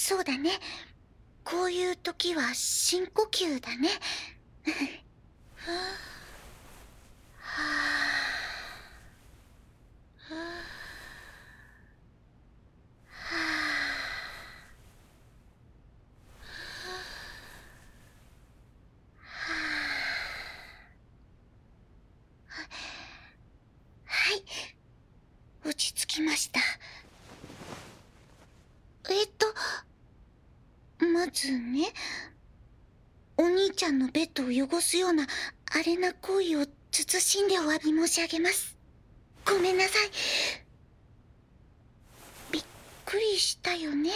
そうだね。こういう時は深呼吸だね。はあ、はあ、はい、落ち着きました。まずね、お兄ちゃんのベッドを汚すようなあれな行為を慎んでお詫び申し上げます。ごめんなさい。びっくりしたよね。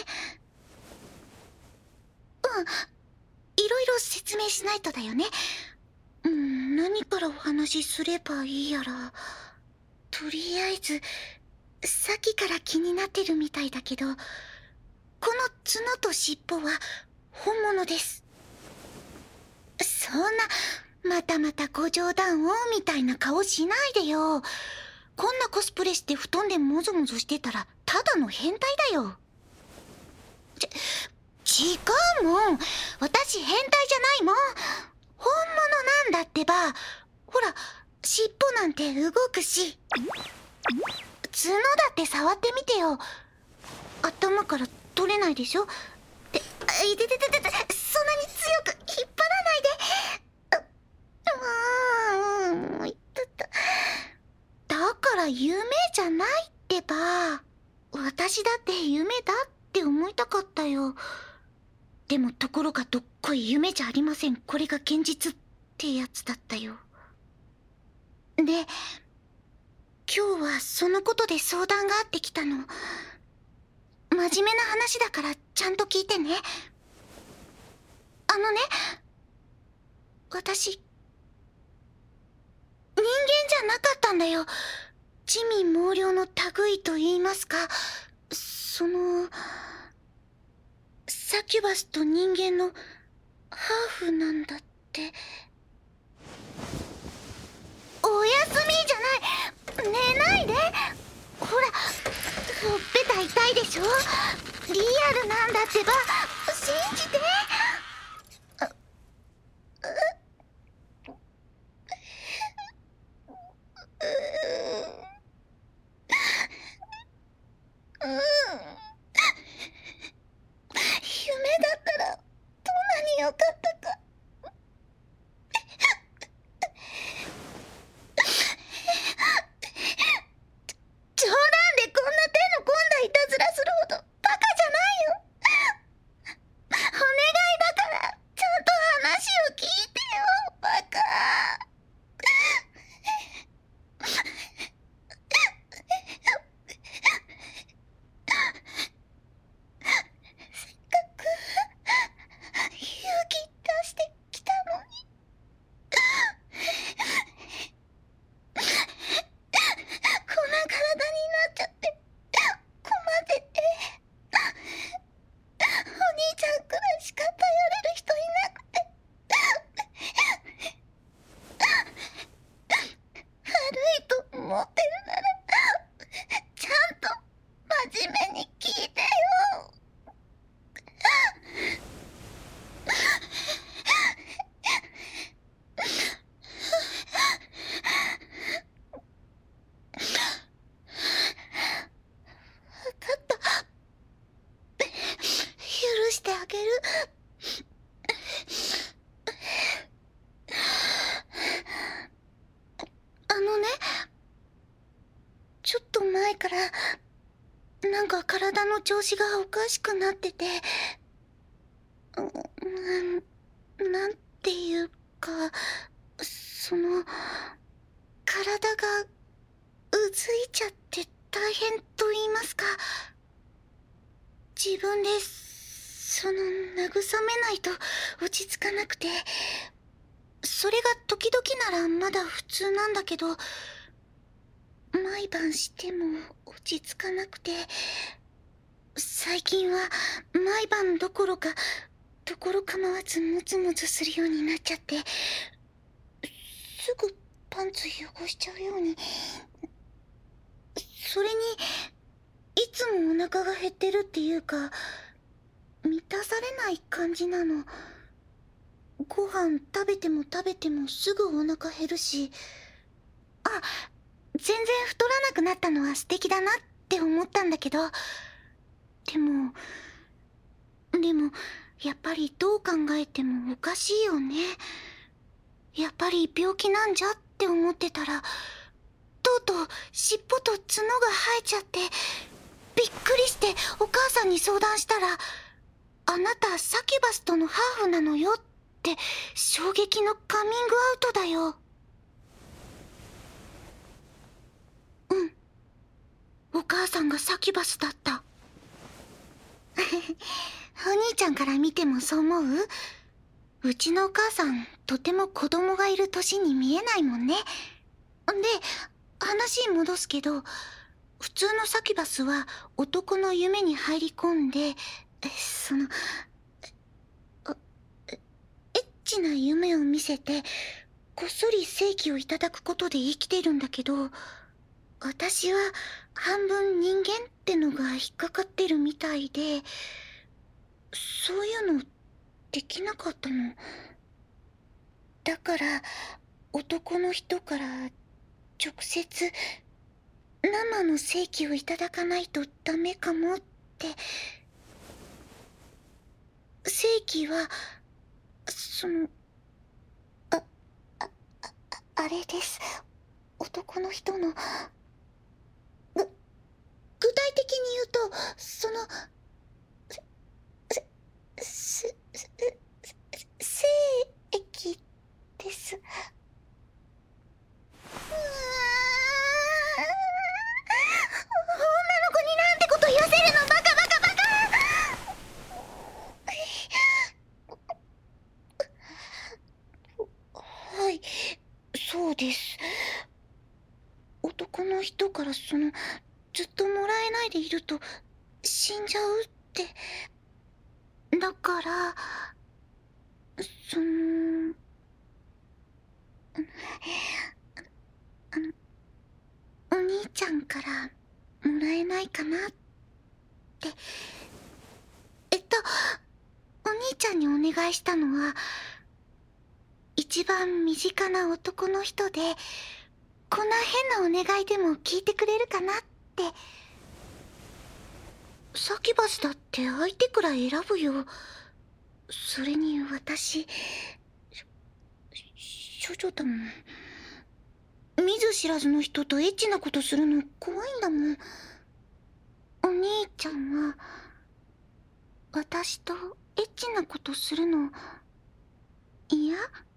いろいろ説明しないとだよね。何からお話しすればいいやら。とりあえず、さっきから気になってるみたいだけど、この角と尻尾は本物です。そんな、またまたご冗談をみたいな顔しないでよ。こんなコスプレして布団でもぞもぞしてたら、ただの変態だよ。違うもん。私変態じゃないもん。本物なんだってば。ほら、尻尾なんて動くし。角だって触ってみてよ。頭から取れないでしょ。で、そんなに強く引っ張らないで。いったった。だから夢じゃないってば。私だって夢だって思いたかったよ。でもところがどっこい夢じゃありません。これが現実ってやつだったよ。で、今日はそのことで相談があってきたの。真面目な話だからちゃんと聞いてね。私、人間じゃなかったんだよ。地味猛量の類と言いますか、サキュバスと人間のハーフなんだって。おやすみじゃない、寝ないで。ほら、ほっぺた痛いでしょ。リアルなんだってば、信じて。夢だったらどんなに良かったか。冗談でこんな手の込んだいたずらするほどバカじゃないよ。お願いだからちゃんと話を聞いてよ、バカ。せっかく勇気出してきたのに。こんな体になっちゃって困ってて。お兄ちゃんくらいしか頼れる人いなくて。悪いと思ってるならちゃんと真面目に聞いてよ。分かった。許してあげる。ね、ちょっと前からなんか体の調子がおかしくなってて、なんていうか、体がうずいちゃって大変と言いますか、自分で慰めないと落ち着かなくて、それが時々ならまだ普通なんだけど、毎晩しても落ち着かなくて、最近は毎晩どころか所構わずムズムズするようになっちゃって、すぐパンツ汚しちゃうように。それにいつもお腹が減ってるっていうか、 満たされない感じなの。ご飯食べても食べてもすぐお腹減るし、あ、全然太らなくなったのは素敵だなって思ったんだけど、でもやっぱりどう考えてもおかしいよね。やっぱり病気なんじゃって思ってたら、とうとう尻尾と角が生えちゃって、びっくりしてお母さんに相談したら、あなたサキュバスとのハーフなのよって衝撃のカミングアウトだよ。うん、お母さんがサキュバスだった。お兄ちゃんから見てもそう思う？うちのお母さん、とても子供がいる年に見えないもんね。で、話戻すけど、普通のサキュバスは男の夢に入り込んで、エッチな夢を見せて、こっそり性器をいただくことで生きてるんだけど、私は半分人間ってのが引っかかってるみたいで、そういうのできなかったの。だから男の人から直接生の性器をいただかないとダメかもって。性器はああれです。男の人の具体的に言うと、精液です。女の子になんてこと言わせるの、バカバカバカ。はい、そうです。男の人からずっともらえないでいると死んじゃうって。だからあのお兄ちゃんからもらえないかなって。お兄ちゃんにお願いしたのは、一番身近な男の人で、こんな変なお願いでも聞いてくれるかなって。サキュバスだって相手くらい選ぶよ。それに私、処女だもん。見ず知らずの人とエッチなことするの怖いんだもん。お兄ちゃんは私とエッチなことするの嫌？